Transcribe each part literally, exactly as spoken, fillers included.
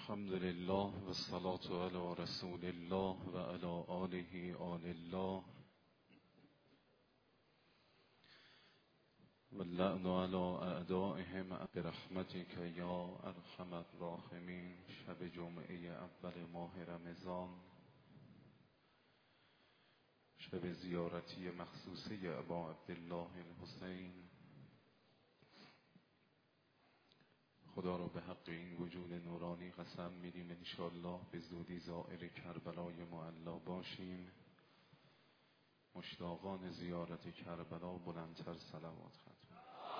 الحمد لله و الصلاة علی رسول الله و علی آله آل الله و اللعن علی اعدائهم برحمتک یا ارحم الراحمین. شب جمعه اول ماه رمضان، شب زیارتی مخصوصه ابا عبدالله الحسین. خدا را به حق این وجود نورانی قسم میدیم انشاءالله به زودی زائر کربلای معلا باشیم. مشتاقان زیارت کربلا بلندتر صلوات ختم.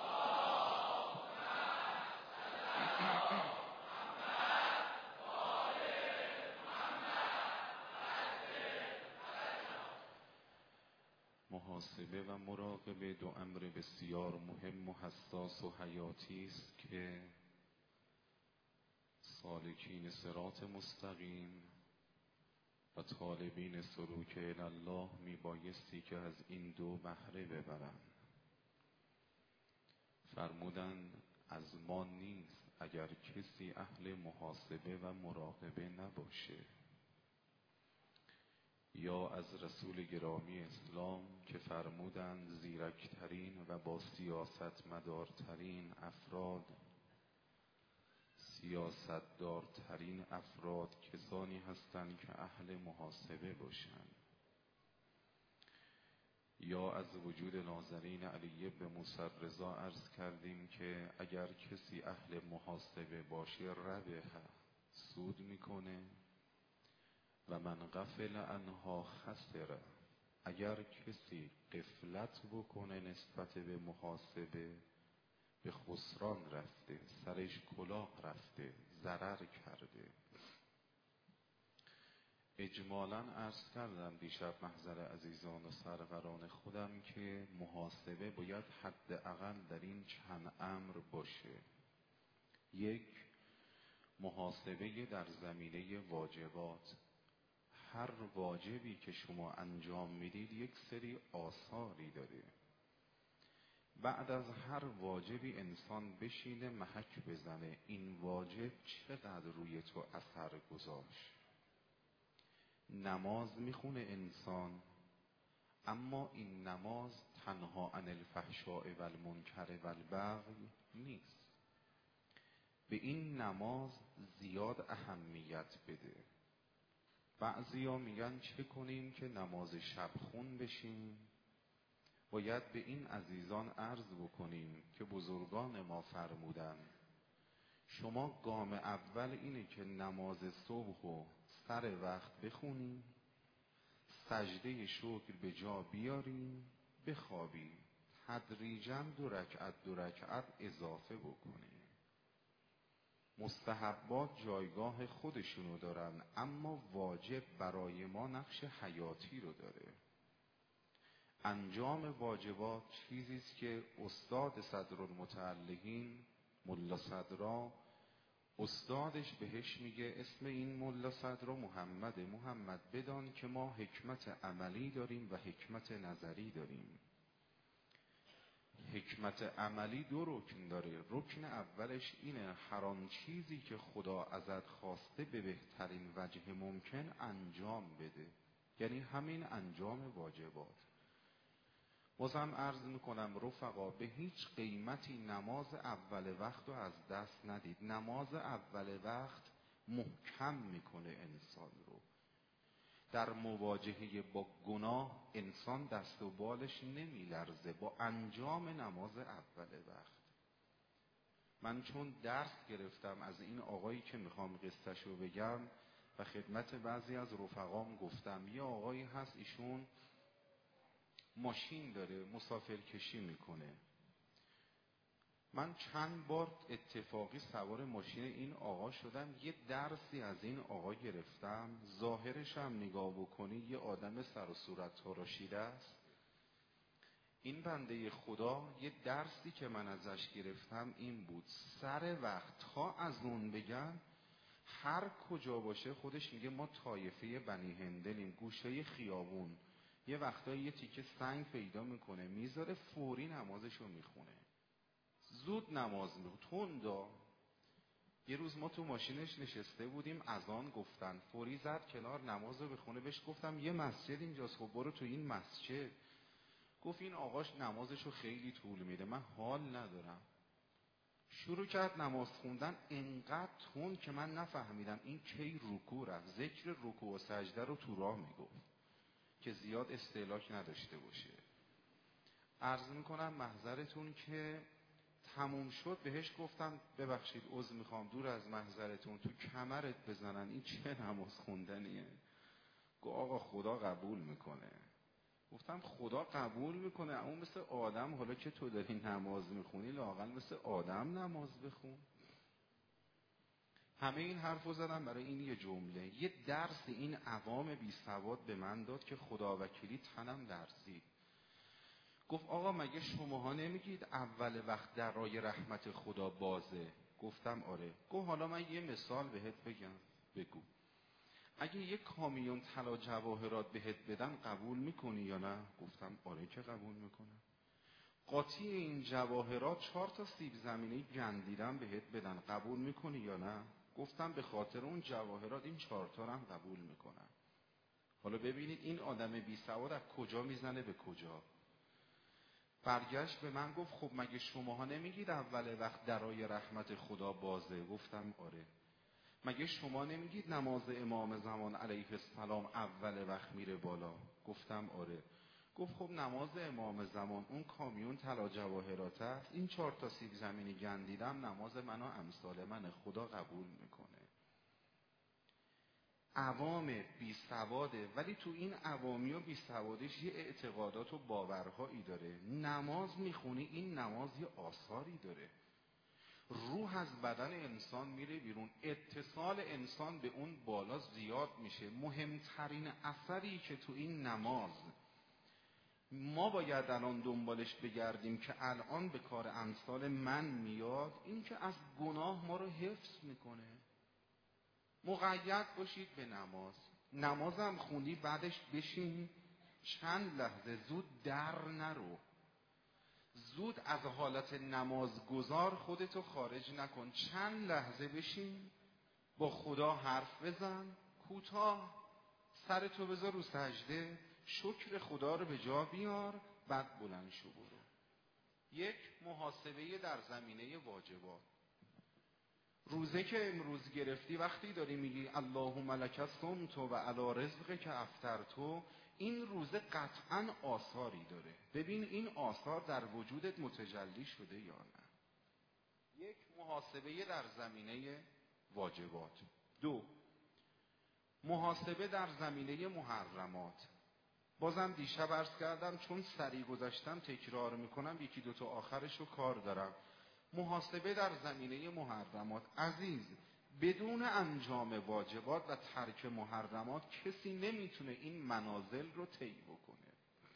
محاسبه و مراقبه دو امر بسیار مهم و حساس و حیاتی است که سالکین صراط مستقیم و طالبین سلوک الله می بایستی که از این دو بهره ببرند. فرمودند از ما نیست اگر کسی اهل محاسبه و مراقبه نباشه، یا از رسول گرامی اسلام که فرمودند زیرکترین و با سیاست مدارترین افراد سیاستدارترین افراد کسانی هستند که اهل محاسبه باشند. یا از وجود ناظرین علی بن موسی رضا عرض کردیم که اگر کسی اهل محاسبه باشه ربح سود میکنه و من غفل عنها خسر. اگر کسی غفلت بکنه نسبت به محاسبه به خسران رفته، سرش کلاه رفته، ضرر کرده. اجمالاً عرض کردم دیشب محضر عزیزان و سروران خودم که محاسبه باید حداقل در این چند امر باشه. یک، محاسبه در زمینه واجبات. هر واجبی که شما انجام میدید یک سری آثاری داره. بعد از هر واجبی انسان بشینه محک بزنه این واجب چقدر روی تو اثر گذاشت. نماز میخونه انسان، اما این نماز تنها عن الفحشاء و المنکر و البغی نیست. به این نماز زیاد اهمیت بده. بعضیا میگن چه کنیم که نماز شب خون بشیم؟ باید به این عزیزان عرض بکنیم که بزرگان ما فرمودن شما گام اول اینه که نماز صبح و سر وقت بخونیم، سجده شکر به جا بیاریم، بخوابیم، تدریجاً دو رکعت دو رکعت اضافه بکنیم. مستحبات جایگاه خودشونو دارن، اما واجب برای ما نقش حیاتی رو داره. انجام واجبات چیزی است که استاد صدرالمتعلقین ملا صدرا استادش بهش میگه اسم این ملا صدرا محمد محمد بدان که ما حکمت عملی داریم و حکمت نظری داریم. حکمت عملی دو رکن داره. رکن اولش اینه هر آن چیزی که خدا ازت خواسته به بهترین وجه ممکن انجام بده، یعنی همین انجام واجبات. بازم عرض میکنم رفقا به هیچ قیمتی نماز اول وقت رو از دست ندید. نماز اول وقت محکم میکنه انسان رو. در مواجهه با گناه انسان دست و بالش نمیلرزه با انجام نماز اول وقت. من چون درس گرفتم از این آقایی که میخوام قصه‌ش رو بگم و خدمت بعضی از رفقام گفتم، یه آقایی هست ایشون ماشین داره مسافرکشی میکنه. من چند بار اتفاقی سوار ماشین این آقا شدم، یه درسی از این آقا گرفتم. ظاهرش هم نگاه بکنی یه آدم سر و صورت تراشیده است. این بنده خدا یه درسی که من ازش گرفتم این بود سر وقت تا از اون بگن هر کجا باشه خودش میگه ما طایفه بنی هندلیم، گوشه خیابون یه وقتایی یه تیکه سنگ پیدا میکنه میذاره فوری نمازشو میخونه. زود نماز میخونه تندا. یه روز ما تو ماشینش نشسته بودیم، اذان گفتن، فوری زد کنار نماز رو بخونه. بهش گفتم یه مسجد اینجاست، خب برو تو این مسجد. گفت این آقاش نمازشو خیلی طول میده، من حال ندارم. شروع کرد نماز خوندن انقدر تند که من نفهمیدم این کی رکوع رفت. ذکر رکوع و سجده رو تو راه میگفت که زیاد استهلاک نداشته باشه. عرض میکنم محضرتون که تموم شد، بهش گفتم ببخشید عذر میخوام دور از محضرتون، تو کمرت بزنن، این چه نماز خوندنیه؟ گفت آقا خدا قبول میکنه. گفتم خدا قبول میکنه، اما مثل آدم حالا که تو داری نماز میخونی لااقل مثل آدم نماز بخون. همه این حرفو زدم برای این یه جمله. یه درس این عوام بی سواد به من داد که خدا وکیلی تنم لرزید. گفت آقا مگه شماها نمیگید اول وقت درای رحمت خدا بازه؟ گفتم آره. گفت حالا من یه مثال بهت بگم. بگو. اگه یه کامیون طلا جواهرات بهت بدن قبول میکنی یا نه؟ گفتم آره که قبول میکنم. قاطی این جواهرات چهار تا سیب زمینی گندیدن بهت بدن قبول میکنی یا نه؟ گفتم به خاطر اون جواهرات این چهار تا رو هم قبول میکنم. حالا ببینید این آدم بی سواد از کجا میزنه به کجا. برگشت به من گفت خب مگه شماها نمیگید اول وقت درای رحمت خدا بازه؟ گفتم آره. مگه شما نمیگید نماز امام زمان علیه السلام اول وقت میره بالا؟ گفتم آره. گفت خب نماز امام زمان اون کامیون طلا جواهرات است، این چهار تا سیب زمینی گندیدم نماز منو امثال من خدا قبول میکنه. عوام بی سواده، ولی تو این عوامی و بی سوادش یه اعتقادات و باورهایی داره. نماز میخونی، این نماز یه آثاری داره. روح از بدن انسان میره بیرون، اتصال انسان به اون بالا زیاد میشه. مهمترین اثری که تو این نماز ما باید الان دنبالش بگردیم که الان به کار امثال من میاد، این که از گناه ما رو حفظ میکنه. مقید باشید به نماز. نمازم خوندی بعدش بشین چند لحظه، زود در نرو، زود از حالت نمازگزار خودتو خارج نکن، چند لحظه بشین با خدا حرف بزن، کوتاه سرتو بذار رو سجده، شکر خدا رو به جا بیار، بعد بلند شو برو. یک محاسبه در زمینه واجبات. روزه که امروز گرفتی وقتی داری میگی اللهم لک صمت و علی رزقک افطرت، این روزه قطعا آثاری داره. ببین این آثار در وجودت متجلی شده یا نه. یک محاسبه در زمینه واجبات. دو محاسبه در زمینه محرمات. بازم دیشب عرض کردم چون سریع گذاشتم تکرار میکنم، یکی دوتا آخرشو کار دارم. محاسبه در زمینه محرمات. عزیز، بدون انجام واجبات و ترک محرمات کسی نمیتونه این منازل رو طی بکنه.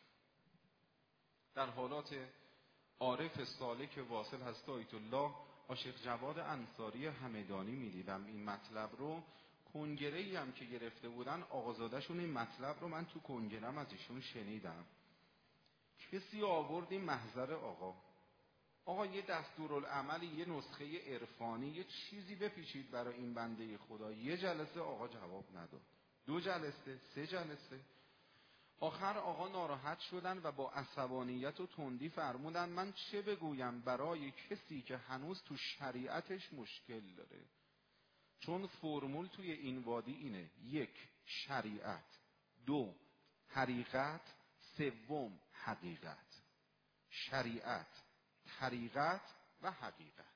در حالات عارف سالک واصل هست آیت الله عاشق جواد انصاری همدانی میدیدم این مطلب رو. کنگره‌ای هم که گرفته بودن آقازاده‌شون این مطلب رو من تو کنگرم از ایشون شنیدم. کسی آورد این محضر آقا آقا یه دستورالعملی، یه نسخه عرفانی، یه چیزی بپیچید برای این بنده خدا. یه جلسه آقا جواب نداد، دو جلسه، سه جلسه. آخر آقا ناراحت شدن و با عصبانیت و تندی فرمودن من چه بگویم برای کسی که هنوز تو شریعتش مشکل داره. چون فرمول توی این وادی اینه: یک شریعت، دو طریقت، سوم حقیقت. شریعت، طریقت و حقیقت.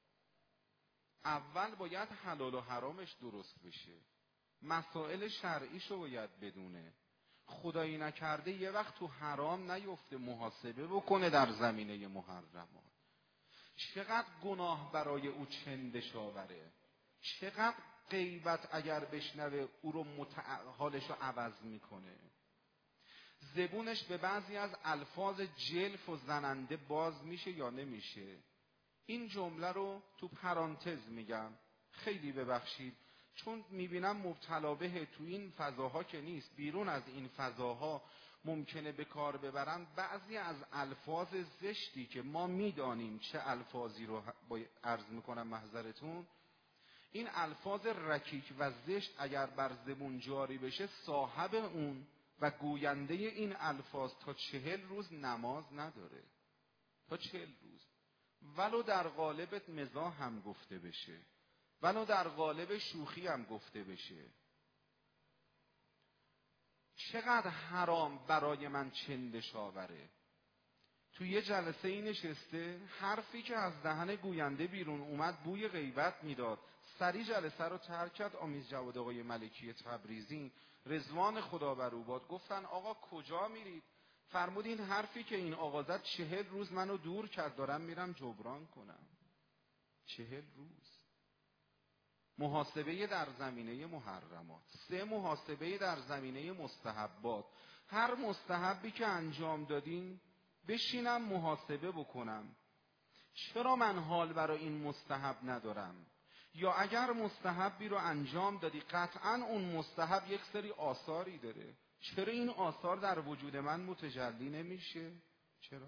اول باید حلال و حرامش درست بشه، مسائل شرعیشو باید بدونه، خدایی نکرده یه وقت تو حرام نیفته، محاسبه بکنه در زمینه محرمات. چقدر گناه برای او چندش آوره، چقدر غیبت اگر بشنوه او رو متع... حالشو عوض میکنه. زبونش به بعضی از الفاظ جلف و زننده باز میشه یا نمیشه. این جمله رو تو پرانتز میگم، خیلی ببخشید، چون میبینم مبتلا به تو این فضاها که نیست، بیرون از این فضاها ممکنه به کار ببرن بعضی از الفاظ زشتی که ما میدانیم چه الفاظی رو عرض میکنم محضرتون. این الفاظ رکیک و زشت اگر بر زبون جاری بشه، صاحب اون و گوینده این الفاظ تا چهل روز نماز نداره. تا چهل روز. ولو در قالب مزاح هم گفته بشه، ولو در قالب شوخی هم گفته بشه. چقدر حرام برای من چندش آوره. تو یه جلسه ای نشسته، حرفی که از دهن گوینده بیرون اومد بوی غیبت میداد. سری جلسه رو ترک کرد. آمیز جواد آقای ملکی تبریزی رضوان خدا بر او باد گفتن آقا کجا میرید؟ فرمود این حرفی که این آقا زد چهل روز منو دور کرد، دارم میرم جبران کنم. چهل روز. محاسبه در زمینه محرمات. سه، محاسبه در زمینه مستحبات. هر مستحبی که انجام دادین بشینم محاسبه بکنم، چرا من حال برای این مستحب ندارم؟ یا اگر مستحبی رو انجام دادی قطعاً اون مستحب یک سری آثاری داره، چرا این آثار در وجود من متجلی نمیشه؟ چرا؟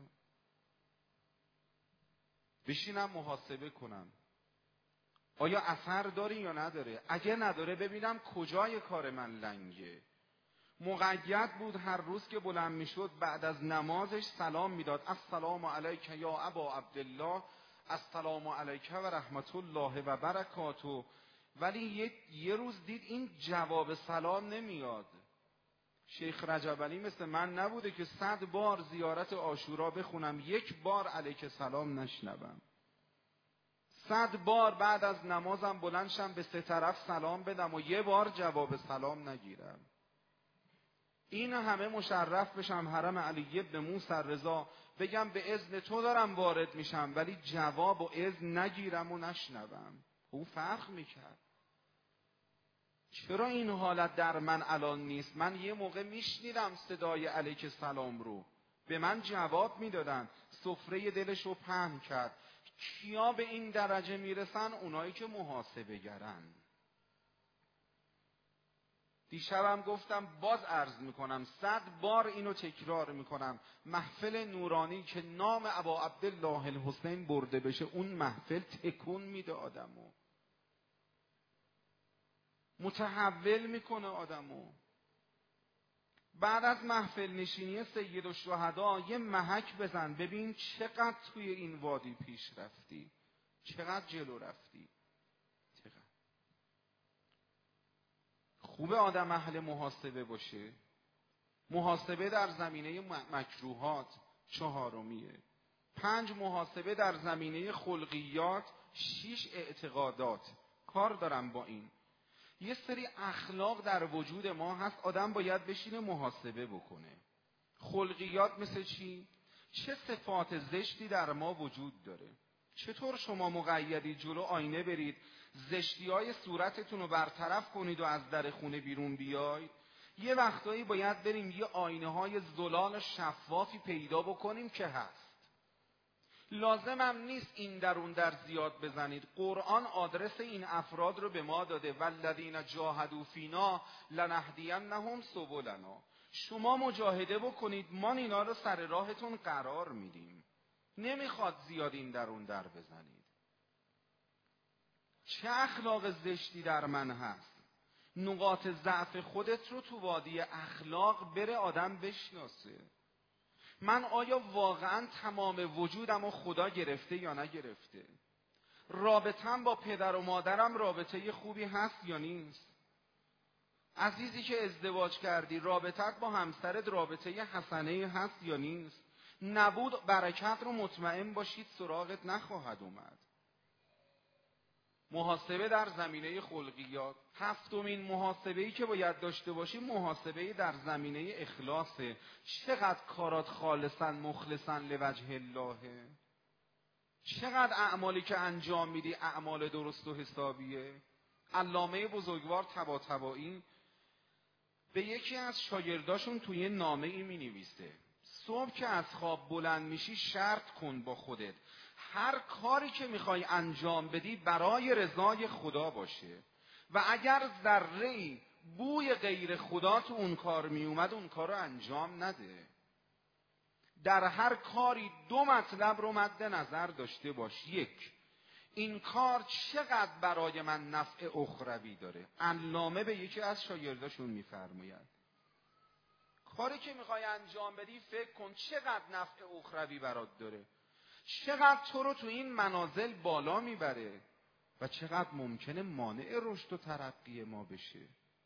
بشینم محاسبه کنم آیا اثر داره یا نداره؟ اگه نداره ببینم کجای کار من لنگه. مقید بود هر روز که بلند میشد بعد از نمازش سلام میداد، السلام علیک یا ابا عبدالله، السلام علیک و رحمت الله و برکاته. ولی یه, یه روز دید این جواب سلام نمیاد. شیخ رجب علی مثل من نبوده که صد بار زیارت عاشورا بخونم یک بار علیک سلام نشنوم. صد بار بعد از نمازم بلند شم به سه طرف سلام بدم و یه بار جواب سلام نگیرم. این همه مشرف بشم حرم علی ابن موسی رضا، بگم به اذن تو دارم وارد میشم، ولی جواب و اذن نگیرم و نشنوم. او فرق میکرد. چرا این حالت در من الان نیست؟ من یه موقع میشنیدم صدای علیک سلام رو، به من جواب میدادن، سفره دلشو پهن کرد. کیا به این درجه میرسن؟ اونایی که محاسبه گرن. دیشبم گفتم باز عرض میکنم، صد بار اینو تکرار میکنم، محفل نورانی که نام ابا عبدالله الحسین برده بشه اون محفل تکون میده آدمو، متحول میکنه آدمو. بعد از محفل نشینی سید الشهدا یه محک بزن ببین چقدر توی این وادی پیش رفتی، چقدر جلو رفتی. چقدر خوبه آدم اهل محاسبه باشه. محاسبه در زمینه مکروهات چهارمیه. پنج، محاسبه در زمینه خلقیات. شیش، اعتقادات. کار دارم با این. یه سری اخلاق در وجود ما هست آدم باید بشینه محاسبه بکنه. خلقیات مثل چی؟ چه صفات زشتی در ما وجود داره؟ چطور شما مقیدی جلو آینه برید زشتی های صورتتون رو برطرف کنید و از در خونه بیرون بیاید؟ یه وقتایی باید بریم یه آینه های زلال شفافی پیدا بکنیم که هست. لازم هم نیست این در اون در زیاد بزنید. قرآن آدرس این افراد رو به ما داده، والذین جاهدوا فینا لنهدینهم سبلنا. شما مجاهده بکنید، ما اینا رو سر راهتون قرار میدیم. نمیخواد زیاد این در اون در بزنید. چه اخلاق زشتی در من هست؟ نقاط ضعف خودت رو تو وادی اخلاق بره آدم بشناسه. من آیا واقعا تمام وجودم رو خدا گرفته یا نگرفته؟ رابطم با پدر و مادرم رابطه خوبی هست یا نیست؟ عزیزی که ازدواج کردی رابطت با همسرت رابطه حسنه هست یا نیست؟ نبود برکت رو مطمئن باشید سراغت نخواهد اومد. محاسبه در زمینه خلقیات. هفتمین محاسبه‌ای که باید داشته باشی محاسبه در زمینه اخلاصه. چقدر کارات خالصا مخلصا لوجه الله؟ چقدر اعمالی که انجام میدی اعمال درست و حسابیه؟ علامه بزرگوار طباطبایی به یکی از شاگرداشون توی نامه ای می نویسه صبح که از خواب بلند میشی شرط کن با خودت هر کاری که میخوای انجام بدی برای رضای خدا باشه و اگر ذره‌ای بوی غیر خدا تو اون کار میومد اون کار رو انجام نده. در هر کاری دو مطلب رو مد نظر داشته باش. یک، این کار چقدر برای من نفع اخروی داره. علامه به یکی از شاگرداشون میفرماید کاری که میخوای انجام بدی فکر کن چقدر نفع اخروی برات داره، چقدر تو رو تو این منازل بالا میبره و چقدر ممکنه مانع رشد و ترقی ما بشه.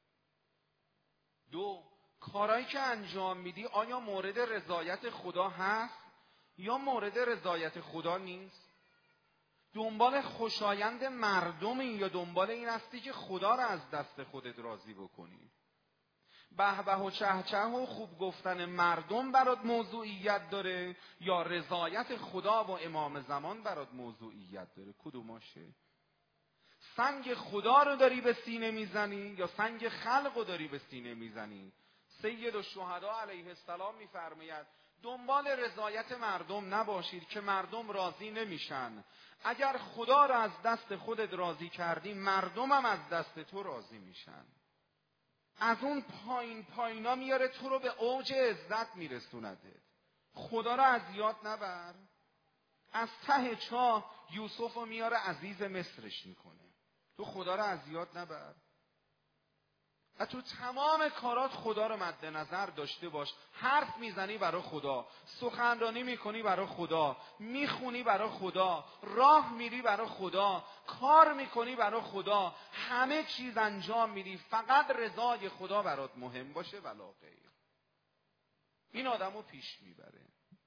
دو، کارهایی که انجام میدی آیا مورد رضایت خدا هست یا مورد رضایت خدا نیست؟ دنبال خوشایند مردمی یا دنبال این هستی که خدا را از دست خودت راضی بکنی؟ به به و چه چه و خوب گفتن مردم برات موضوعیت داره یا رضایت خدا و امام زمان برات موضوعیت داره؟ کدوماشه؟ سنگ خدا رو داری به سینه میزنی یا سنگ خلق رو داری به سینه میزنی؟ سید الشهدا علیه السلام میفرماید دنبال رضایت مردم نباشید که مردم راضی نمیشن. اگر خدا را از دست خودت راضی کردی مردم هم از دست تو راضی میشن. از اون پایین پایینا میاره تو رو به اوج عزت میرسونده. خدا را از یاد نبر. از ته چاه یوسف رو میاره عزیز مصرش میکنه. تو خدا را از یاد نبر و تو تمام کارات خدا رو مد نظر داشته باش. حرف میزنی برای خدا، سخنرانی میکنی برای خدا، میخونی برای خدا، راه میری برای خدا، کار میکنی برای خدا، همه چیز انجام میدی فقط رضای خدا برات مهم باشه ولا غیر. این آدمو پیش میبره.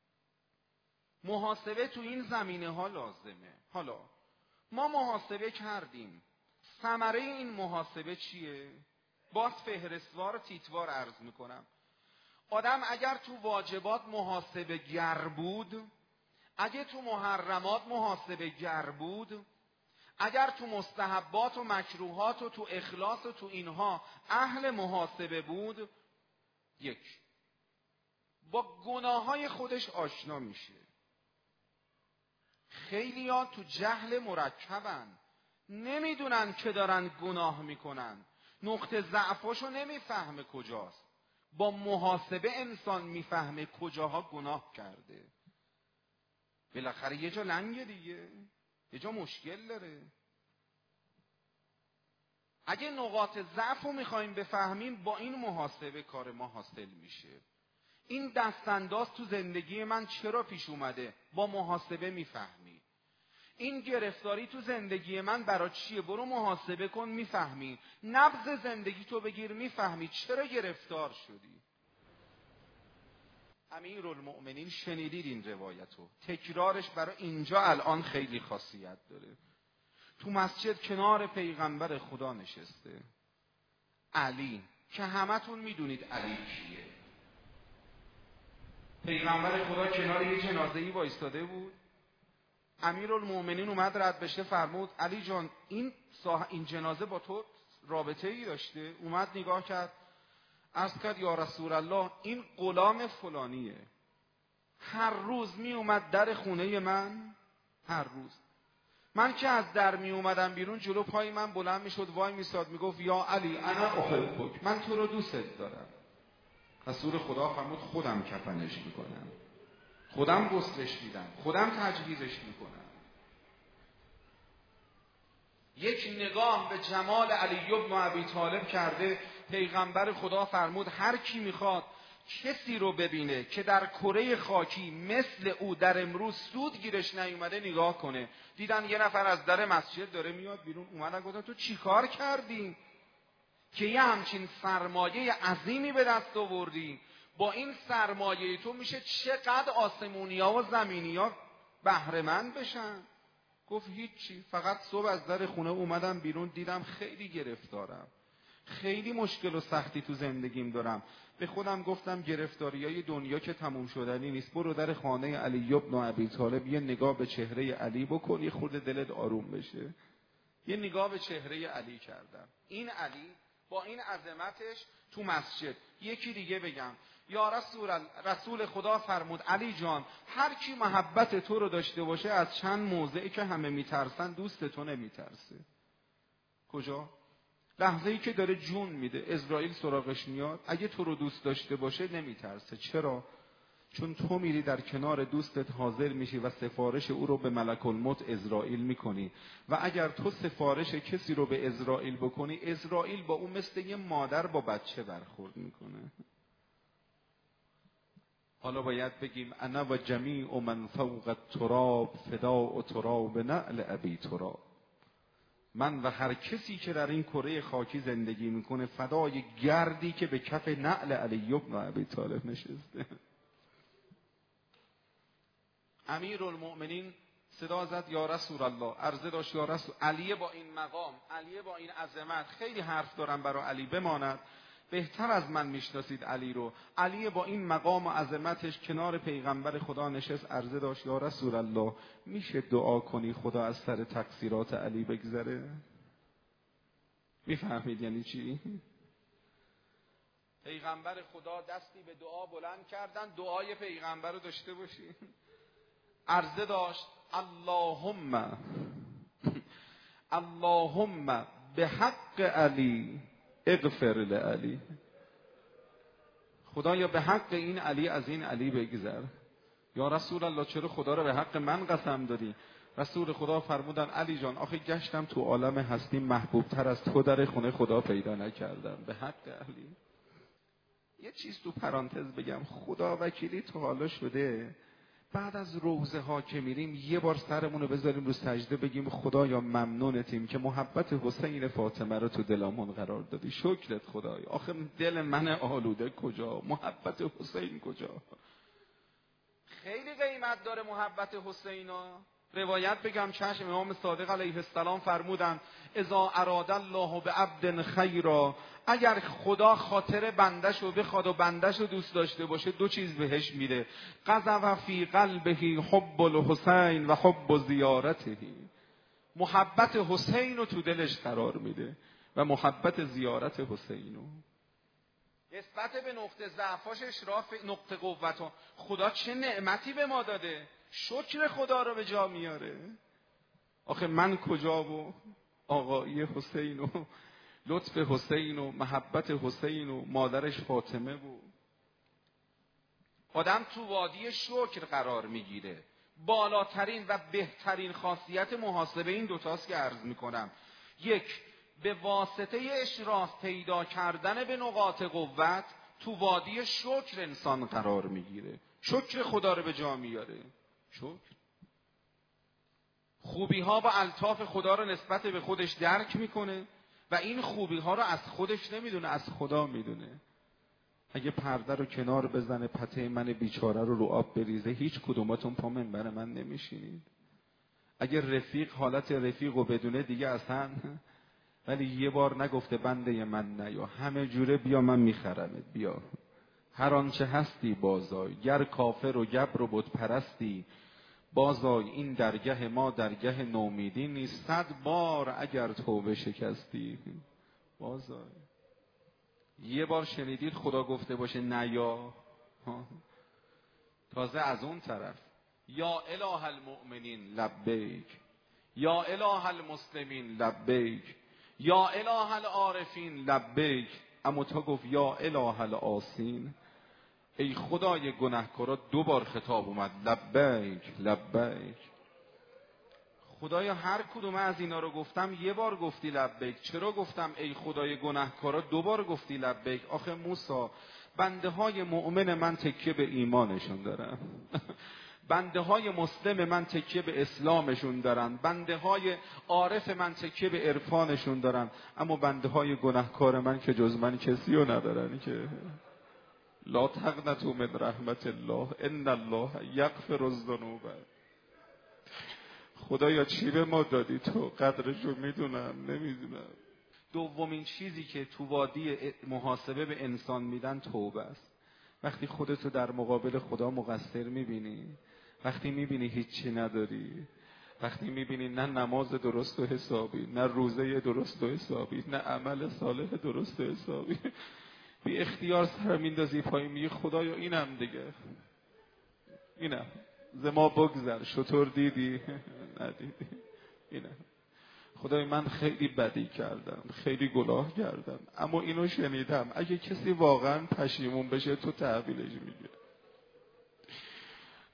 محاسبه تو این زمینه ها لازمه. حالا ما محاسبه کردیم، ثمره این محاسبه چیه؟ باز فهرستوار و تیتوار عرض میکنم. آدم اگر تو واجبات محاسبه گر بود، اگر تو محرمات محاسبه گر بود، اگر تو مستحبات و مکروهات و تو اخلاص و تو اینها اهل محاسبه بود، یک، با گناههای خودش آشنا میشه. خیلی ها تو جهل مرکبن، نمیدونن که دارن گناه میکنن، نقطه ضعفاشو نمیفهمه کجاست. با محاسبه انسان میفهمه کجاها گناه کرده. بالاخره یه جا لنگه دیگه، یه جا مشکل داره. اگه نقاط ضعفو میخوایم بفهمیم با این محاسبه کار ما حاصل میشه. این دستانداز تو زندگی من چرا پیش اومده؟ با محاسبه میفهمی. این گرفتاری تو زندگی من برای چیه؟ برو محاسبه کن میفهمی. نبض زندگی تو بگیر میفهمی چرا گرفتار شدی. امیرالمؤمنین شنیدید این روایتو، تکرارش برای اینجا الان خیلی خاصیت داره. تو مسجد کنار پیغمبر خدا نشسته علی، که همتون میدونید علی کیه. پیغمبر خدا کنار یه جنازه‌ای وایستاده بود. امیرالمؤمنین اومد رد بشه، فرمود علی جان این صاح... این جنازه با تو رابطه ای داشته؟ اومد نگاه کرد، عرض کرد یا رسول الله این غلام فلانیه، هر روز می اومد در خونه من، هر روز من که از در می اومدم بیرون جلو پای من بلند می شد وای می ساد می گفت یا علی انا احبک، من تو رو دوست دارم. رسول خدا فرمود خودم کفنش میکنم، خودم غسلش میدم، خودم تجهیزش میکنم. یک نگاه به جمال علی بن ابی طالب کرده. پیغمبر خدا فرمود هر کی میخواد کسی رو ببینه که در کره خاکی مثل او در امروز سود گیرش نیومده نگاه کنه. دیدن یه نفر از در مسجد داره میاد بیرون، اومدن گفتن تو چی کار کردی که یه همچین سرمایه عظیمی به دست آوردی؟ با این سرمایه تو میشه چقدر آسمونیا و زمینیا بهره مند بشن. گفت هیچی، فقط صبح از در خونه اومدم بیرون دیدم خیلی گرفتارم، خیلی مشکل و سختی تو زندگیم دارم. به خودم گفتم گرفتاریای دنیا که تموم شدنی نیست، برو در خانه علی بن ابی طالب یه نگاه به چهره علی بکن، یه خورده دلت آروم بشه. یه نگاه به چهره علی کردم. این علی با این عظمتش تو مسجد. یکی دیگه بگم یا رسول رسول خدا فرمود علی جان هر کی محبت تو رو داشته باشه از چند موضعی که همه میترسن دوست تو نمیترسه. کجا؟ لحظه‌ای که داره جون میده، اسرائیل سراغش میاد، اگه تو رو دوست داشته باشه نمیترسه. چرا؟ چون تو میری در کنار دوستت حاضر میشی و سفارش او رو به ملک الموت عزرائیل میکنی و اگر تو سفارش کسی رو به عزرائیل بکنی، عزرائیل با اون مثل یه مادر با بچه برخورد میکنه. حالا باید بگیم انا و جمیع من فوق التراب فداء تراب نعل ابی تراب. من و هر کسی که در این کره خاکی زندگی میکنه فدای گردی که به کف نعل علی بن ابی طالب نشسته. امیرالمؤمنین صدا زد یا رسول الله، عرضه داشت یا رسول. علی با این مقام، علی با این عظمت، خیلی حرف دارم برای علی بماند، بهتر از من میشناسید علی رو. علی با این مقام و عظمتش کنار پیغمبر خدا نشست، عرضه داشت یا رسول الله میشه دعا کنی خدا از سر تقصیرات علی بگذره؟ میفهمید یعنی چی؟ پیغمبر خدا دستی به دعا بلند کردن، دعای پیغمبر رو داشته باشی. عرضه داشت اللهم اللهم به حق علی اغفر لعلی. خدایا به حق این علی از این علی بگذر. یا رسول الله چرا خدا رو به حق من قسم دادی؟ رسول خدا فرمودن علی جان آخه گشتم تو عالم هستی محبوب تر از تو در خونه خدا پیدا نکردم، به حق علی. یه چیز تو پرانتز بگم، خدا وکیلی تو حالا شده بعد از روزه ها که میریم یه بار سرمون رو بذاریم رو سجده بگیم خدایا ممنونتیم که محبت حسین فاطمه رو تو دلمون قرار دادی، شکرت خدایا. آخه دل من آلوده کجا، محبت حسین کجا؟ خیلی قیمت داره محبت حسینا. روایت بگم چشم، امام صادق علیه السلام فرمودن اذا اراد الله بعبد خیرا، اگر خدا خاطر بندش رو بخواد و بندش رو دوست داشته باشه دو چیز بهش میره، قذف فی قلبه حب الحسین و حب زیارته، محبت حسین رو تو دلش قرار میده و محبت زیارت حسین رو. نسبت به نقطه ضعفاش اشراف نقطه قوت. خدا چه نعمتی به ما داده، شکر خدا رو به جا میاره. آخه من کجا و آقایی حسین و لطف حسین و محبت حسین و مادرش فاطمه بود. آدم تو وادی شکر قرار میگیره. بالاترین و بهترین خاصیت محاسبه این دوتاست که عرض میکنم. یک، به واسطه اشراف پیدا کردن به نقاط قوت تو وادی شکر انسان قرار میگیره، شکر خدا رو به جا میاره. شکر خوبی ها و الطاف خدا رو نسبت به خودش درک میکنه و این خوبی ها رو از خودش نمیدونه، از خدا میدونه. اگه پرده رو کنار بزنه پته من بیچاره رو رو آب بریزه هیچ کدوماتون پا منبر من نمیشینید. اگه رفیق حالت رفیق رو بدونه دیگه اصلا، ولی یه بار نگفته بنده من نیا، همه جوره بیا من میخرمت، بیا هر آنچه هستی بازای، گر کافر و گبر و بت پرستی بازای، این درگه ما درگه نومیدی نیست، صد بار اگر توبه شکستی بازای. یه بار شنیدید خدا گفته باشه نیا؟ تازه از اون طرف یا اله المؤمنین لبیک، یا اله المسلمین لبیک، یا اله العارفین لبیک، اما تا گفت یا اله العاصین، ای خدای گناهکارا دو بار خطاب اومد لبیک لبیک. خدایا هر کدوم از اینا رو گفتم یه بار گفتی لبیک، چرا گفتم ای خدای گناهکارا دو بار گفتی لبیک؟ آخه موسی بنده های مؤمن من تکیه به ایمانشون دارن بنده های مسلم من تکیه به اسلامشون دارن، بنده های عارف من تکیه به عرفانشون دارن، اما بنده های گناهکار من که جز من کسی رو ندارن که. لا تقنطوا من رحمت الله ان الله یغفر الذنوب. خدایا چی به ما دادی تو، قدرشو میدونم نمیدونم. دومین چیزی که تو وادی محاسبه به انسان میدن توبه است. وقتی خودتو در مقابل خدا مقصر میبینی، وقتی میبینی هیچی نداری، وقتی میبینی نه نماز درست و حسابی، نه روزه درست و حسابی، نه عمل صالح درست و حسابی، بی اختیار سر میندازی پایین میگی خدایا اینم دیگه، اینم ز ما بگذر، شطور دیدی ندیدی، اینم خدای من خیلی بدی کردم، خیلی گناه کردم، اما اینو شنیدم اگه کسی واقعا پشیمون بشه تو تحویلش میگه.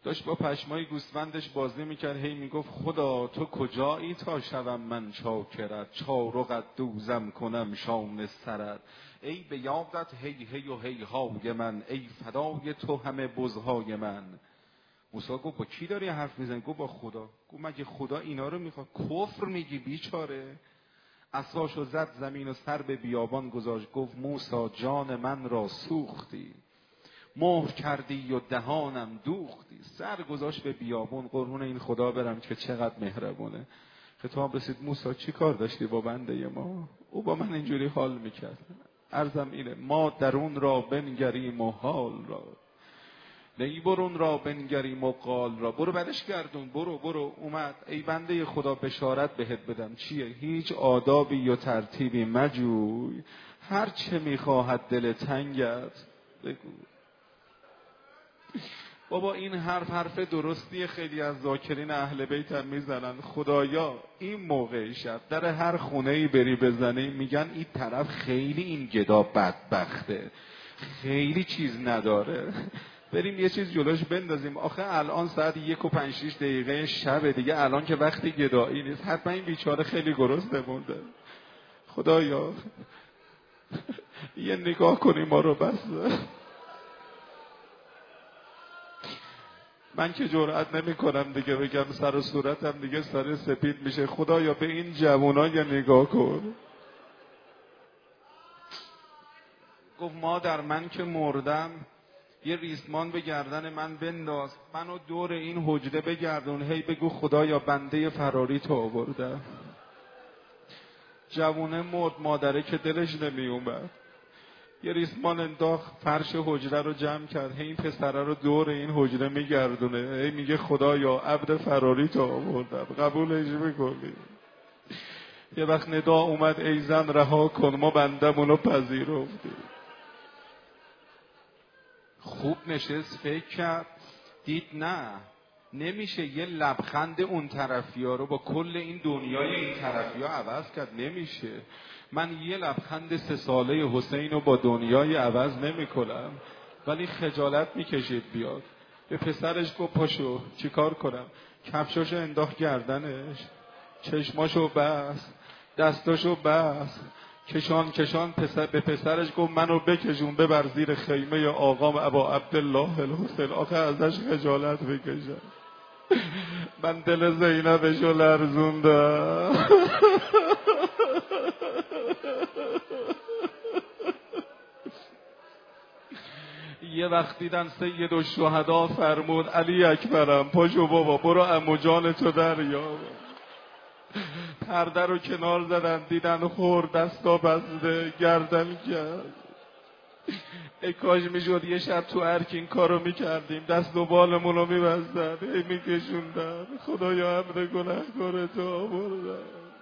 داشت با پشمای گوسفندش بازی میکرد، هی میگفت خدا تو کجایی تا شوم من چاکرت، چارقت دوزم کنم شام سرت، ای به یادت هی هی و هی های من، ای فدای تو همه بزهای من. موسی گفت با کی داری حرف میزنی؟ گفت با خدا. گفت مگه خدا اینا رو میخواد؟ کفر میگی بیچاره؟ عصاشو زد زمین و سر به بیابان گذاشت، گفت موسی جان من را سوختی، مهر کردی و دهانم دوختی. سر گذاشت به بیابون. قربون این خدا برم که چقدر مهربونه. خطاب رسید موسی چی کار داشتی با بنده ما؟ او با من اینجوری حال میکرد. عرضم اینه ما درون را بنگریم و حال را، نی برون را بنگریم و قال را. برو برش گردون، برو برو. اومد ای بنده خدا بشارت بهت بدم. چیه؟ هیچ آدابی و ترتیبی مجوی، هر چه میخواهد دل تنگت بگو. بابا این حرف حرف درستی. خیلی از ذاکرین اهل بیت هم میزنن خدایا این موقع شب در هر خونه‌ای بری بزنی میگن این طرف خیلی این گدا بدبخته، خیلی چیز نداره، بریم یه چیز جلوش بندازیم. آخه الان ساعت یک و پنج شیش دقیقه شب دیگه، الان که وقتی گدایی نیست، حتما این بیچاره خیلی گرسنه مونده. خدایا یه نگاه کنی ما رو بس. من که جرئت نمی کنم دیگه بگم، سر و صورتم دیگه سر سپید میشه. خدایا به این جوونا یه نگاه کن. گفت مادر من که مردم یه ریسمان به گردن من بنداز، منو دور این حجره بگردون، هی بگو خدایا بنده فراری تو آوردم. جوونه مرد، مادره که دلش نمی اومد، یه ریسمان انداخت، فرش حجره رو جمع کرد، هی این پسره رو دور این حجره میگردونه، هی میگه خدایا عبد فراری تو آوردم، قبولش میکنی؟ یه وقت ندا اومد ای زن رها کن، ما بندمونو پذیرفتیم. خوب نشست فکر کرد، دید نه نمیشه یه لبخند اون طرفی ها رو با کل این دنیای این طرفی ها عوض کرد. نمیشه. من یه لبخند سه ساله حسین رو با دنیای عوض نمی کنم. ولی خجالت میکشید بیاد. به پسرش گفت پاشو چیکار کنم؟ کفشاشو انداخت گردنش، چشماشو بست، دستاشو بست، کشان کشان پسر به پسرش گفت منو بکشون ببر زیر خیمه آقام ابا عبدالله الحسین. آخه ازش خجالت بکشم. من دل زینبشو لرزوندم. یه وقت دیدن سید الشهدا فرمود علی اکبرم پاشو بابا برو عمو جان تو دریاب. پرده رو کنار زدن، دیدن خور دستا بسته گردن کرد. ای کاش میشد یه شب تو ارک این کارو میکردیم، دست و بالمون رو میبستن، ای میکشوندن. خدایا عبد گناهکار تو آوردن.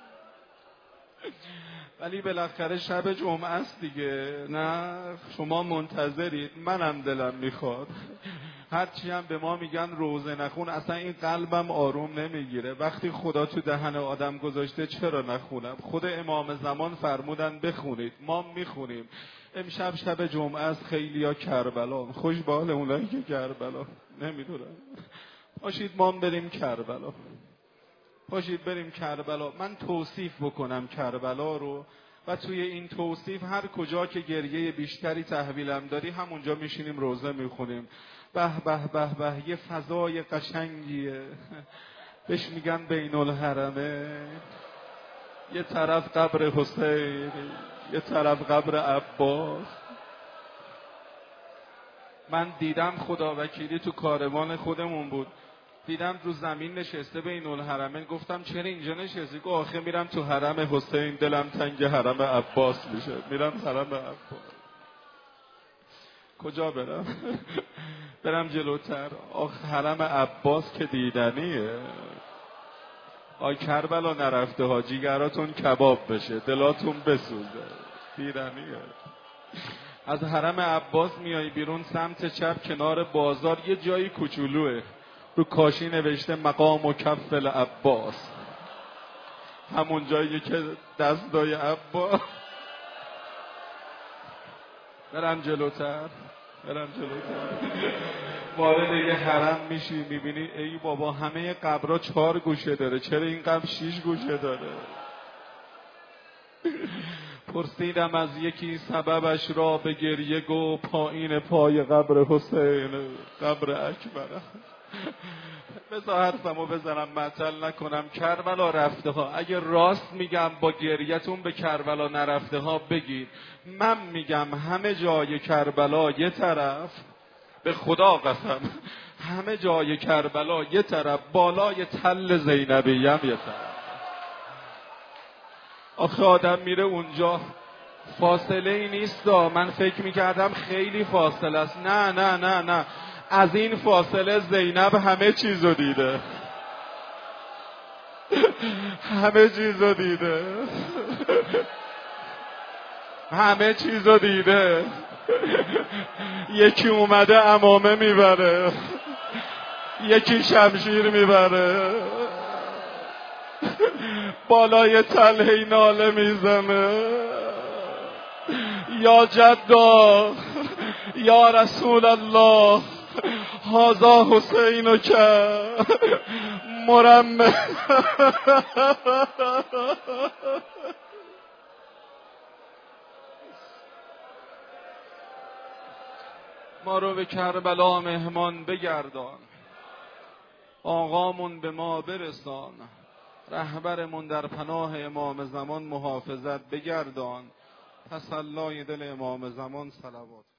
ولی بالاخره شب جمعه است دیگه، نه شما منتظرید، منم دلم میخواد. هرچی هم به ما میگن روزه نخون، اصلا این قلبم آروم نمیگیره. وقتی خدا تو دهن آدم گذاشته چرا نخونم؟ خود امام زمان فرمودن بخونید، ما میخونیم. امشب شب جمعه است، خیلی ها کربلا، خوش به حال اونایی که کربلا نمیدونم. پاشید ما بریم کربلا، پاشید بریم کربلا. من توصیف بکنم کربلا رو و توی این توصیف هر کجا که گریه بیشتری تحویلم داری همونجا میشینیم روزه میخونیم. به به به به یه فضای قشنگیه. بهش میگن بین الحرمه. یه طرف قبر حسین، یه طرف قبر عباس. من دیدم خدا وکیلی تو کاروان خودمون بود، دیدم رو زمین نشسته بین الحرمین. گفتم چرا اینجا نشستی؟ گفت آخه میرم تو حرم حسین دلم تنگ حرم عباس میشه، میرم حرم عباس. کجا برم؟ برم جلوتر. آخه حرم عباس که دیدنیه. آی کربلا نرفته ها، جیگراتون کباب بشه، دلاتون بسوزه، دیدنیه. از حرم عباس میای بیرون سمت چپ کنار بازار یه جایی کوچولوه، رو کاشی نوشته مقام و کفل عباس، همون جایی که دستای عباس. برم جلوتر، برم جلوتر. وارد یه حرم میشی میبینی ای بابا همه قبرها چهار گوشه داره، چرا این قبر شیش گوشه داره؟ پرسیدم از یکی سببش را به گریه، گو پایین پای قبر حسین قبر اکبر. بذار حرفمو بزنم معطل نکنم. کربلا رفته ها، اگه راست میگم با گریتون به کربلا نرفته ها بگید. من میگم همه جای کربلا یه طرف، به خدا قسم همه جای کربلا یه طرف، بالای تل زینبیم یه طرف. آخه آدم میره اونجا فاصله ای نیست دا. من فکر میکردم خیلی فاصله است. نه نه نه نه، از این فاصله زینب همه چیزو دیده، همه چیزو دیده، همه چیزو دیده. یکی اومده عمامه میبره، یکی شمشیر میبره، بالای تله ناله میزنه یا جدا یا رسول الله هذا حسین که مرمه. ما رو به کربلا مهمان بگردان، آقامون به ما برسان، رهبرمون در پناه امام زمان محافظت بگردان. تسلای دل امام زمان صلوات.